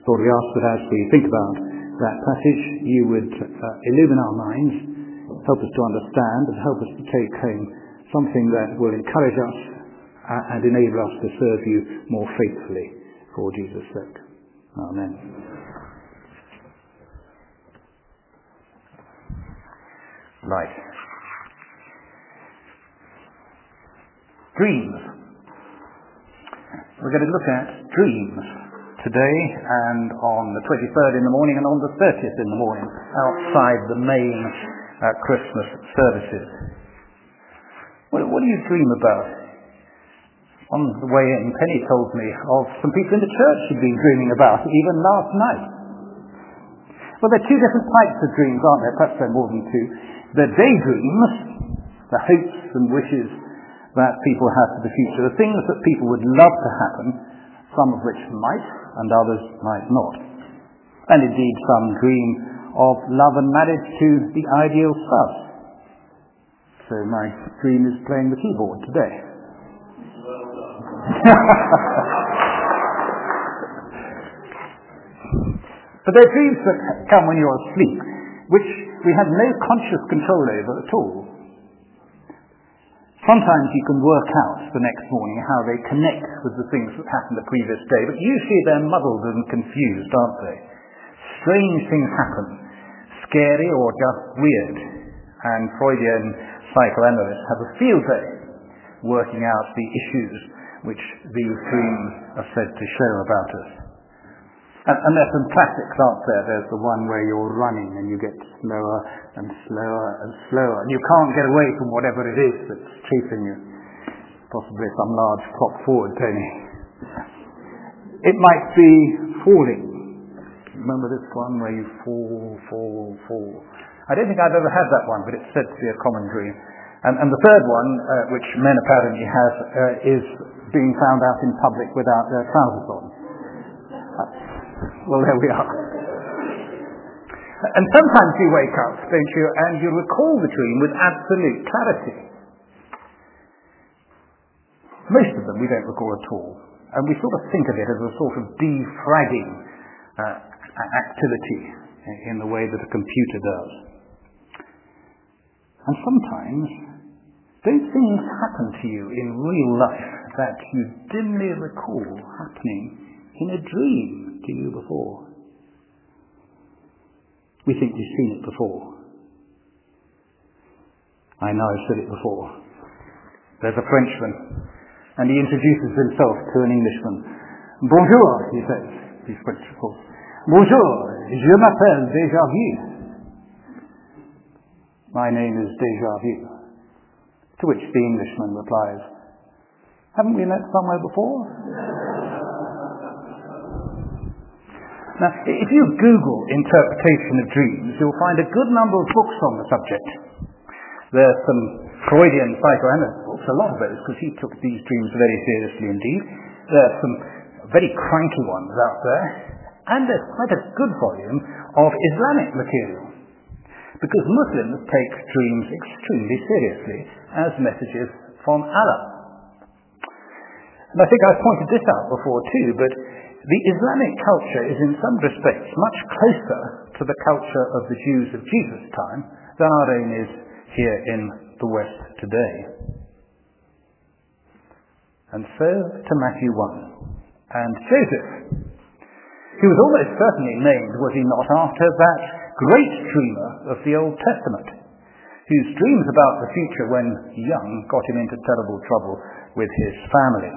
Lord, we ask that as we think about that passage, you would illumine our minds, help us to understand, and help us to take home something that will encourage us and enable us to serve you more faithfully for Jesus' sake. Amen. Right. Dreams. We're going to look at dreams today and on the 23rd in the morning and on the 30th in the morning outside the main Christmas services. What do you dream about? On the way in, Penny told me of some people in the church she'd been dreaming about, even last night. Well, there are two different types of dreams, aren't there? Perhaps there are more than two. The daydreams, the hopes and wishes that people have for the future, the things that people would love to happen, some of which might and others might not. And indeed some dream of love and marriage to the ideal spouse. So my dream is playing the keyboard today. But there are dreams that come when you're asleep, which we have no conscious control over at all. Sometimes you can work out the next morning how they connect with the things that happened the previous day, but usually they're muddled and confused, aren't they? Strange things happen, scary or just weird, and Freudian psychoanalysts have a field day working out the issues which these dreams are said to show about us. And there's some classics, aren't there? There's the one where you're running and you get slower and slower and slower, and you can't get away from whatever it is that's chasing you. Possibly some large clock forward pony. It might be falling. Remember this one where you fall. I don't think I've ever had that one, but it's said to be a common dream. And the third one, which men apparently have, is being found out in public without their trousers on. Well, there we are. And sometimes you wake up, don't you, and you recall the dream with absolute clarity. Most of them we don't recall at all. And we sort of think of it as a sort of defragging activity in the way that a computer does. And sometimes, don't things happen to you in real life that you dimly recall happening in a dream to you before? We think we've seen it before. I know I've said it before. There's a Frenchman, and he introduces himself to an Englishman. Bonjour, he says. He's French, of course. Bonjour, je m'appelle Déjà Vu. My name is Déjà Vu. To which the Englishman replies, haven't we met somewhere before? Now, if you Google interpretation of dreams, you'll find a good number of books on the subject. There's some Freudian psychoanalyst books, a lot of those, because he took these dreams very seriously indeed. There's some very cranky ones out there, and there's quite a good volume of Islamic material, because Muslims take dreams extremely seriously as messages from Allah. And I think I've pointed this out before too, but the Islamic culture is in some respects much closer to the culture of the Jews of Jesus' time than our own is here in the West today. And so to Matthew 1. And Joseph, who was almost certainly named, was he not, after that great dreamer of the Old Testament, whose dreams about the future when young got him into terrible trouble with his family.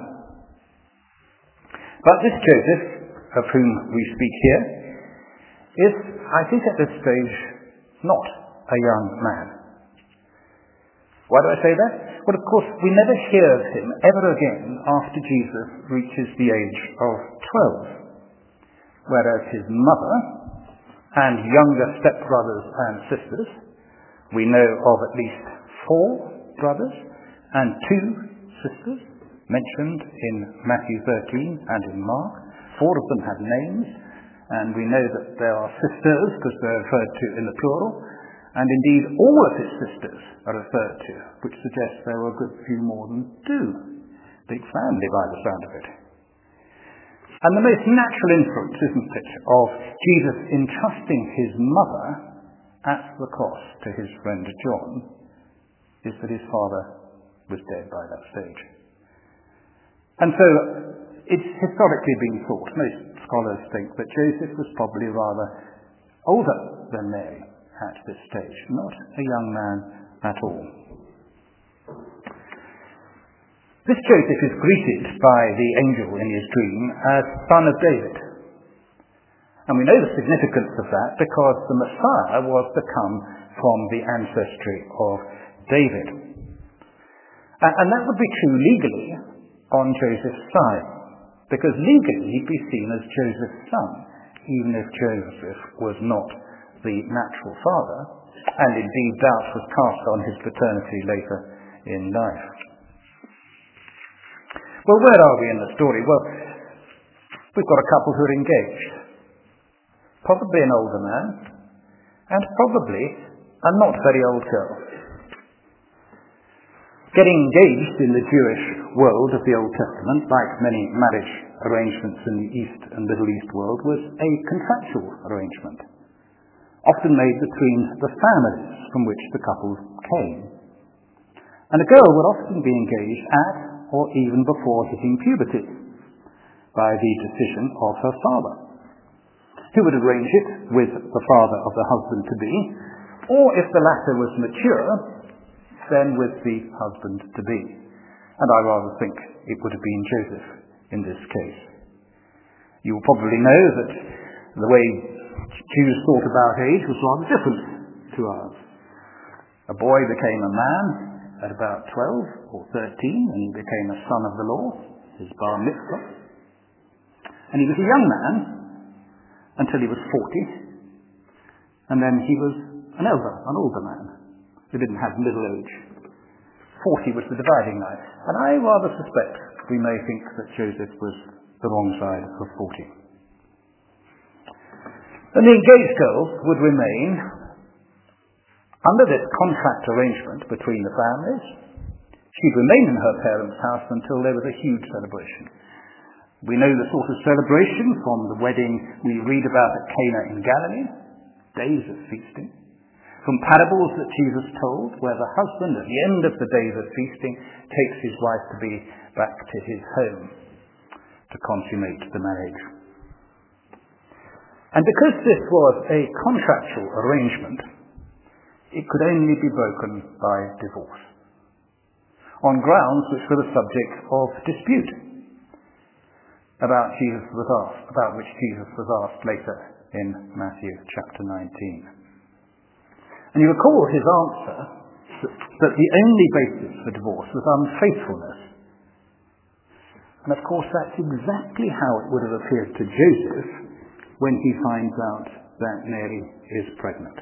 But this Joseph, of whom we speak here, is, I think at this stage, not a young man. Why do I say that? Well, of course, we never hear of him ever again after Jesus reaches the age of 12, whereas his mother and younger stepbrothers and sisters, we know of at least 4 brothers and 2 sisters, mentioned in Matthew 13 and in Mark. 4 of them have names, and we know that there are sisters because they're referred to in the plural, and indeed all of his sisters are referred to, which suggests there were a good few more than 2. Big family by the sound of it. And the most natural inference, isn't it, of Jesus entrusting his mother at the cross to his friend John is that his father was dead by that stage. And so it's historically been thought, most scholars think, that Joseph was probably rather older than Mary at this stage, not a young man at all. This Joseph is greeted by the angel in his dream as son of David. And we know the significance of that because the Messiah was to come from the ancestry of David. And that would be true legally on Joseph's side, because legally he'd be seen as Joseph's son, even if Joseph was not the natural father, and indeed doubt was cast on his paternity later in life. Well, where are we in the story? Well, we've got a couple who are engaged. Probably an older man, and probably a not very old girl. Getting engaged in the Jewish world of the Old Testament, like many marriage arrangements in the East and Middle East world, was a contractual arrangement, often made between the families from which the couple came. And a girl would often be engaged at or even before hitting puberty by the decision of her father, who would arrange it with the father of the husband-to-be, or if the latter was mature, then with the husband-to-be. And I rather think it would have been Joseph in this case. You will probably know that the way Jews thought about age was rather different to ours. A boy became a man at about 12 or 13, and he became a son of the law, his bar mitzvah. And he was a young man until he was 40, and then he was an older man, who didn't have middle age. 40 was the dividing line, and I rather suspect we may think that Joseph was the wrong side of 40. And the engaged girl would remain under this contract arrangement between the families. She'd remain in her parents' house until there was a huge celebration. We know the sort of celebration from the wedding we read about at Cana in Galilee, days of feasting, from parables that Jesus told, where the husband at the end of the days of feasting takes his wife-to-be back to his home to consummate the marriage. And because this was a contractual arrangement, it could only be broken by divorce, on grounds which were the subject of dispute, about which Jesus was asked later in Matthew chapter 19. And you recall his answer that the only basis for divorce was unfaithfulness. And of course that's exactly how it would have appeared to Joseph when he finds out that Mary is pregnant.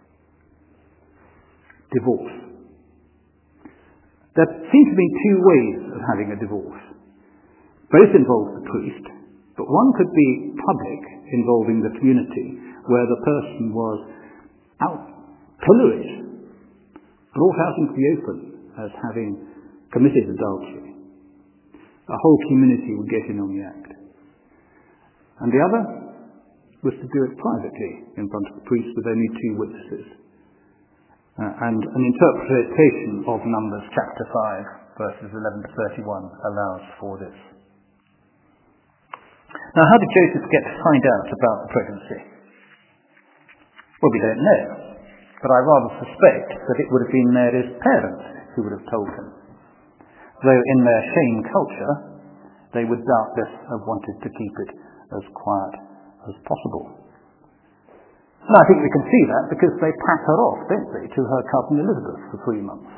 Divorce. There seem to be two ways of having a divorce. Both involve the priest, but one could be public, involving the community, where the person was pilloried, brought out into the open as having committed adultery. The whole community would get in on the act. And the other was to do it privately in front of the priest with only two witnesses. And an interpretation of Numbers chapter 5, verses 11 to 31 allows for this. Now, how did Joseph get to find out about the pregnancy? Well, we don't know, but I rather suspect that it would have been Mary's parents who would have told him, though in their shame culture they would doubtless have wanted to keep it as quiet as possible. And I think we can see that because they pack her off, don't they, to her cousin Elizabeth for 3 months.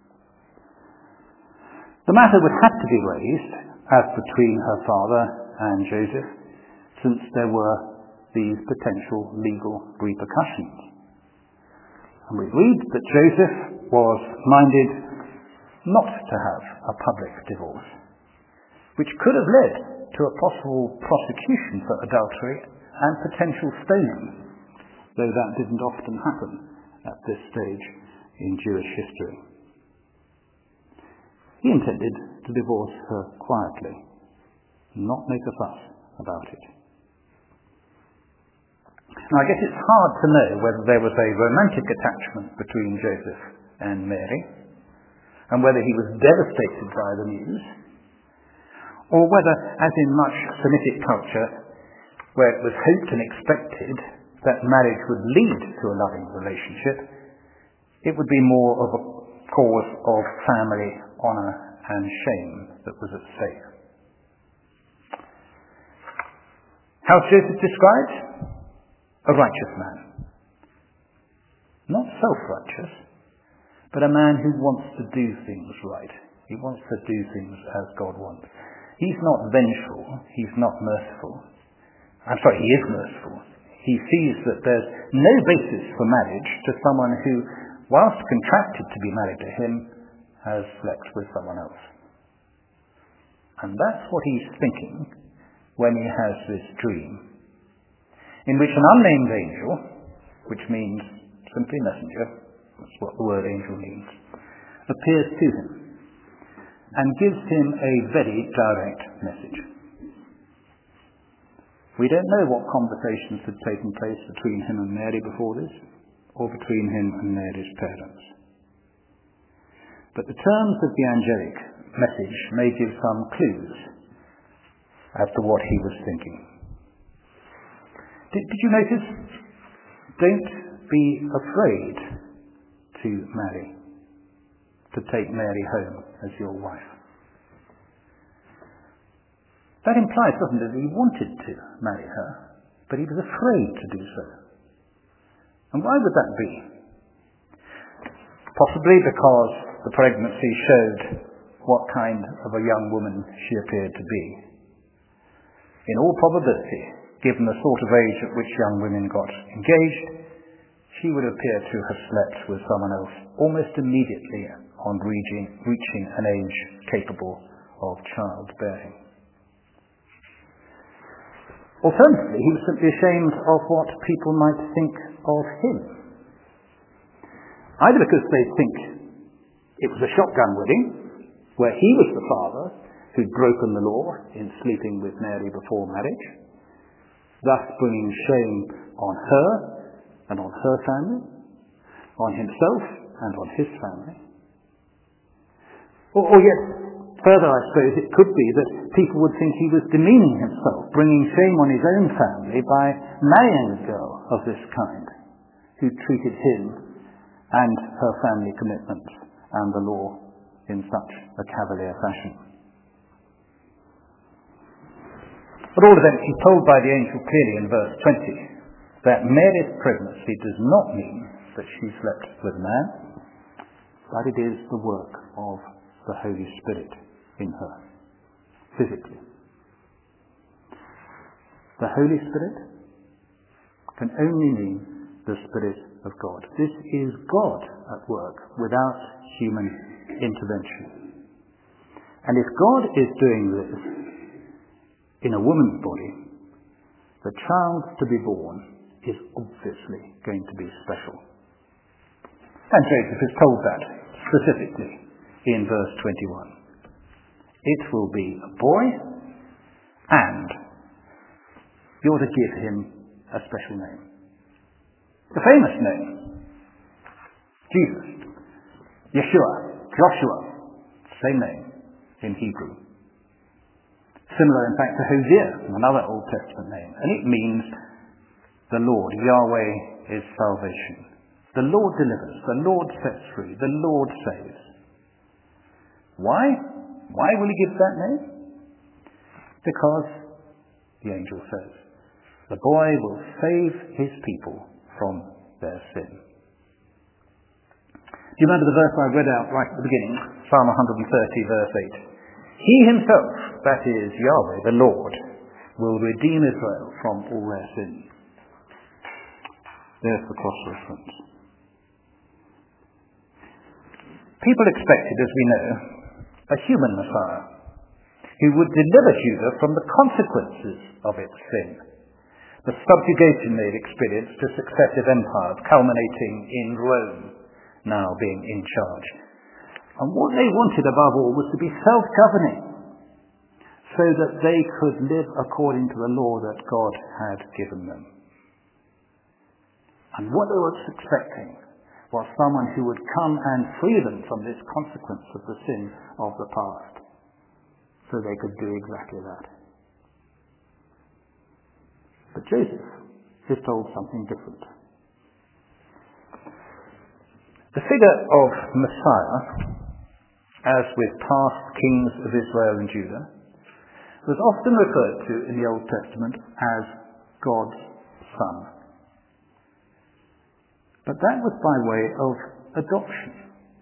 The matter would have to be raised as between her father and Joseph, since there were these potential legal repercussions. And we read that Joseph was minded not to have a public divorce, which could have led to a possible prosecution for adultery and potential stoning, though that didn't often happen at this stage in Jewish history. He intended to divorce her quietly, not make a fuss about it. Now, I guess it's hard to know whether there was a romantic attachment between Joseph and Mary, and whether he was devastated by the news, or whether, as in much Semitic culture, where it was hoped and expected that marriage would lead to a loving relationship, it would be more of a cause of family honour and shame that was at stake. How's Joseph described? A righteous man. Not self-righteous, but a man who wants to do things right. He wants to do things as God wants. He's not vengeful. He's not merciful. He is merciful. He sees that there's no basis for marriage to someone who, whilst contracted to be married to him, has slept with someone else. And that's what he's thinking when he has this dream, in which an unnamed angel, which means simply messenger, that's what the word angel means, appears to him and gives him a very direct message. We don't know what conversations had taken place between him and Mary before this, or between him and Mary's parents. But the terms of the angelic message may give some clues as to what he was thinking. Did you notice? Don't be afraid to marry, to take Mary home as your wife. That implies, doesn't it, that he wanted to marry her, but he was afraid to do so. And why would that be? Possibly because the pregnancy showed what kind of a young woman she appeared to be. In all probability, given the sort of age at which young women got engaged, she would appear to have slept with someone else almost immediately on reaching an age capable of childbearing. Alternatively, he was simply ashamed of what people might think of him. Either because they think it was a shotgun wedding, where he was the father who'd broken the law in sleeping with Mary before marriage, thus bringing shame on her and on her family, on himself and on his family. Or yet, further, I suppose, it could be that people would think he was demeaning himself, bringing shame on his own family by marrying a girl of this kind, who treated him and her family commitments and the law in such a cavalier fashion. At all events, he's told by the angel clearly in verse 20 that Mary's pregnancy does not mean that she slept with a man, but it is the work of the Holy Spirit in her, physically. The Holy Spirit can only mean the Spirit of God. This is God at work without human intervention. And if God is doing this in a woman's body, the child to be born is obviously going to be special. And Joseph is told that specifically in verse 21. It will be a boy, and you're to give him a special name. The famous name, Jesus, Yeshua, Joshua, same name in Hebrew. Similar, in fact, to Hosea, another Old Testament name. And it means the Lord, Yahweh is salvation. The Lord delivers, the Lord sets free, the Lord saves. Why? Why will he give that name? Because, the angel says, the boy will save his people from their sin. Do you remember the verse I read out right at the beginning? Psalm 130, verse 8. He himself, that is Yahweh, the Lord, will redeem Israel from all their sins. There's the cross-reference. People expected, as we know, a human Messiah who would deliver Judah from the consequences of its sin, the subjugation they'd experienced to successive empires, culminating in Rome now being in charge. And what they wanted above all was to be self-governing, so that they could live according to the law that God had given them. And what they were expecting was someone who would come and free them from this consequence of the sin of the past, so they could do exactly that. But Joseph is told something different. The figure of Messiah, as with past kings of Israel and Judah, was often referred to in the Old Testament as God's Son. But that was by way of adoption.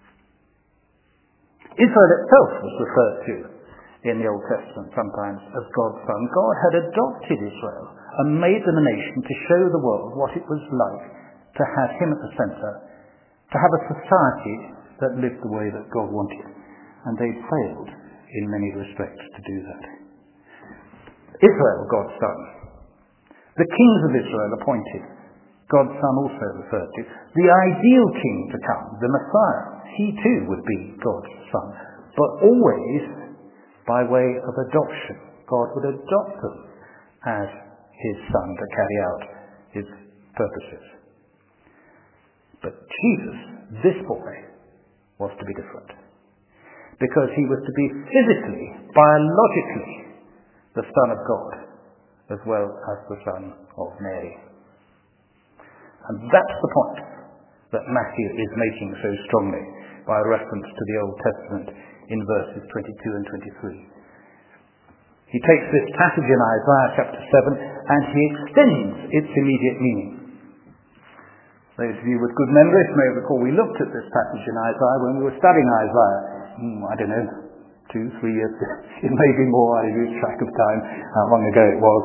Israel itself was referred to in the Old Testament sometimes as God's Son. God had adopted Israel and made them a nation to show the world what it was like to have him at the centre, to have a society that lived the way that God wanted. And they failed in many respects to do that. Israel, God's Son. The kings of Israel appointed, God's Son also referred to. The ideal king to come, the Messiah, he too would be God's Son, but always by way of adoption. God would adopt them as his Son to carry out his purposes. But Jesus, this boy, was to be different, because he was to be physically, biologically, the Son of God, as well as the Son of Mary. And that's the point that Matthew is making so strongly by reference to the Old Testament in verses 22 and 23. He takes this passage in Isaiah chapter 7 and he extends its immediate meaning. Those of you with good memories may recall we looked at this passage in Isaiah when we were studying Isaiah, 2-3 years, it may be more, I lose track of time, how long ago it was.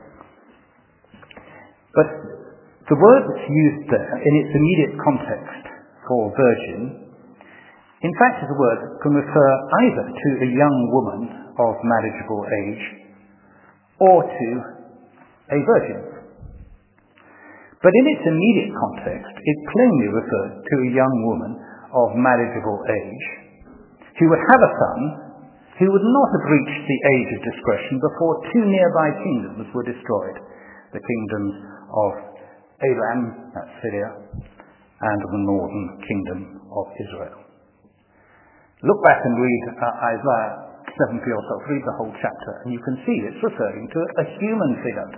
But the word that's used there in its immediate context for virgin, in fact is a word that can refer either to a young woman of marriageable age or to a virgin. But in its immediate context, it plainly referred to a young woman of marriageable age who would have a son who would not have reached the age of discretion before two nearby kingdoms were destroyed, the kingdoms of Aram, that's Syria, and the northern kingdom of Israel. Look back and read Isaiah 7 for yourself, read the whole chapter, and you can see it's referring to a human figure.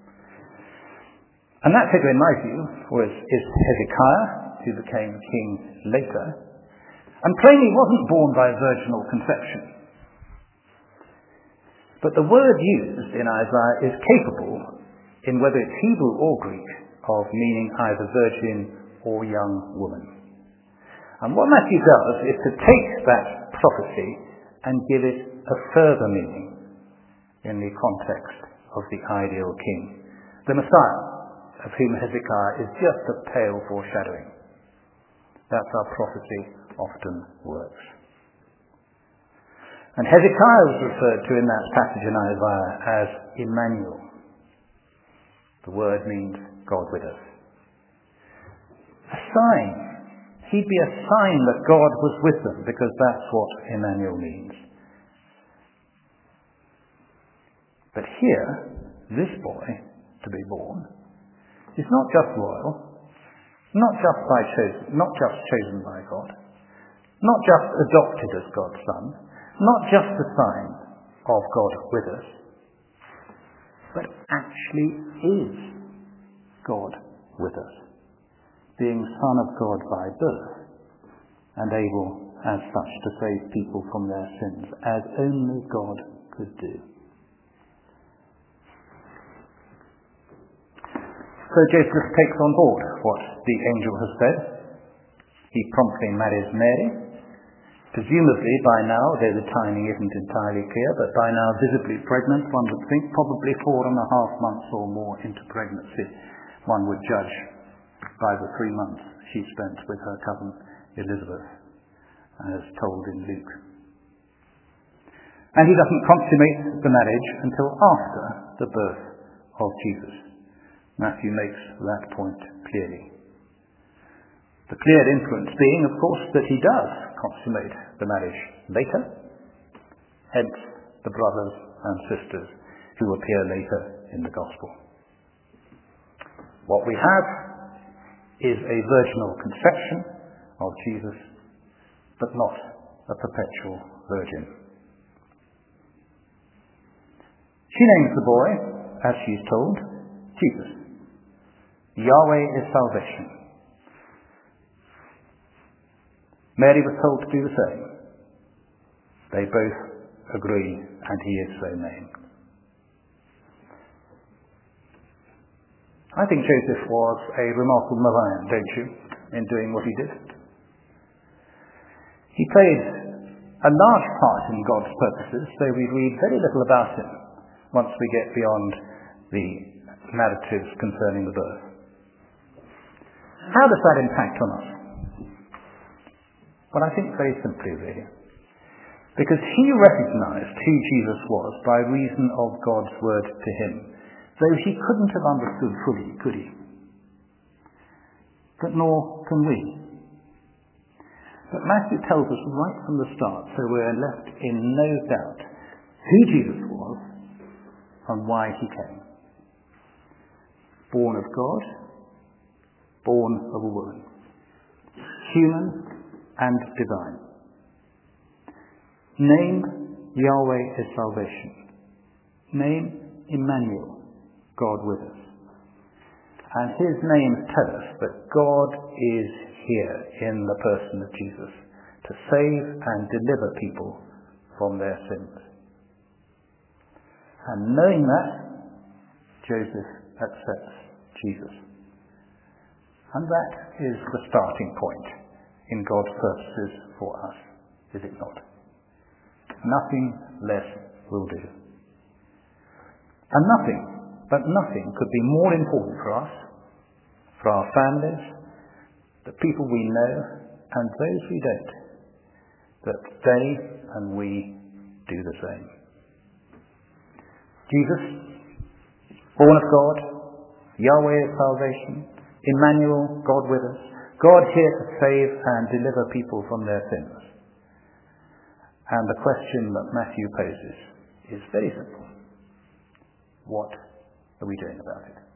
And that figure, in my view, is Hezekiah, who became king later, and plainly wasn't born by virginal conception. But the word used in Isaiah is capable, in whether it's Hebrew or Greek, of meaning either virgin or young woman. And what Matthew does is to take that prophecy and give it a further meaning in the context of the ideal king, the Messiah, of whom Hezekiah is just a pale foreshadowing. That's how prophecy often works. And Hezekiah was referred to in that passage in Isaiah as Emmanuel. The word means God with us. A sign. He'd be a sign that God was with them, because that's what Emmanuel means. But here, this boy to be born is not just royal, not just chosen by God, not just adopted as God's son, not just a sign of God with us, but actually is God with us, being Son of God by birth, and able as such to save people from their sins, as only God could do. So Joseph takes on board what the angel has said. He promptly marries Mary. Presumably by now, though the timing isn't entirely clear, but by now visibly pregnant, one would think, probably 4.5 months or more into pregnancy, one would judge by the 3 months she spent with her cousin Elizabeth, as told in Luke. And he doesn't consummate the marriage until after the birth of Jesus. Matthew makes that point clearly. The clear inference being, of course, that he does consummate the marriage later. Hence, the brothers and sisters who appear later in the Gospel. What we have is a virginal conception of Jesus, but not a perpetual virgin. She names the boy, as she's told, Jesus. Yahweh is salvation. Mary was told to do the same. They both agree, and he is so named. I think Joseph was a remarkable man, don't you, in doing what he did? He played a large part in God's purposes, though we read very little about him once we get beyond the narratives concerning the birth. How does that impact on us? Well, I think very simply, really. Because he recognized who Jesus was by reason of God's word to him, though he couldn't have understood fully, could he? But nor can we. But Matthew tells us right from the start, so we're left in no doubt who Jesus was and why he came. Born of God, born of a woman, human and divine. Name Yahweh is salvation. Name Emmanuel, God with us. And his names tell us that God is here in the person of Jesus to save and deliver people from their sins. And knowing that, Joseph accepts Jesus. And that is the starting point in God's purposes for us, is it not? Nothing less will do. And nothing could be more important for us, for our families, the people we know, and those we don't, that they and we do the same. Jesus, born of God, Yahweh is salvation, Emmanuel, God with us, God here to save and deliver people from their sins. And the question that Matthew poses is very simple. What are we doing about it?